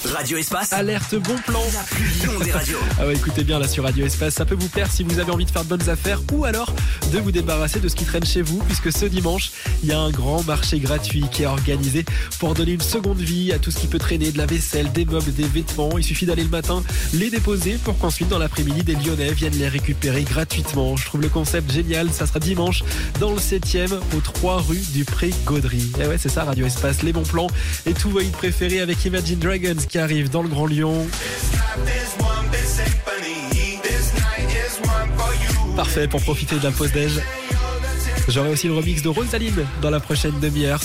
Radio Espace. Alerte bon plan. La plus longue des radios. Ah ouais, écoutez bien là sur Radio Espace, ça peut vous plaire si vous avez envie de faire de bonnes affaires ou alors de vous débarrasser de ce qui traîne chez vous, puisque ce dimanche, il y a un grand marché gratuit qui est organisé pour donner une seconde vie à tout ce qui peut traîner, de la vaisselle, des meubles, des vêtements. Il suffit d'aller le matin les déposer pour qu'ensuite dans l'après-midi des Lyonnais viennent les récupérer gratuitement. Je trouve le concept génial. Ça sera dimanche dans le 7e aux 3 rue du Pré-Gaudry. Et ouais, c'est ça Radio Espace, les bons plans et tous vos hits préférés avec Imagine Dragons qui arrive dans le Grand Lyon. Parfait pour profiter de la pause déj. J'aurai aussi le remix de Rosaline dans la prochaine demi-heure.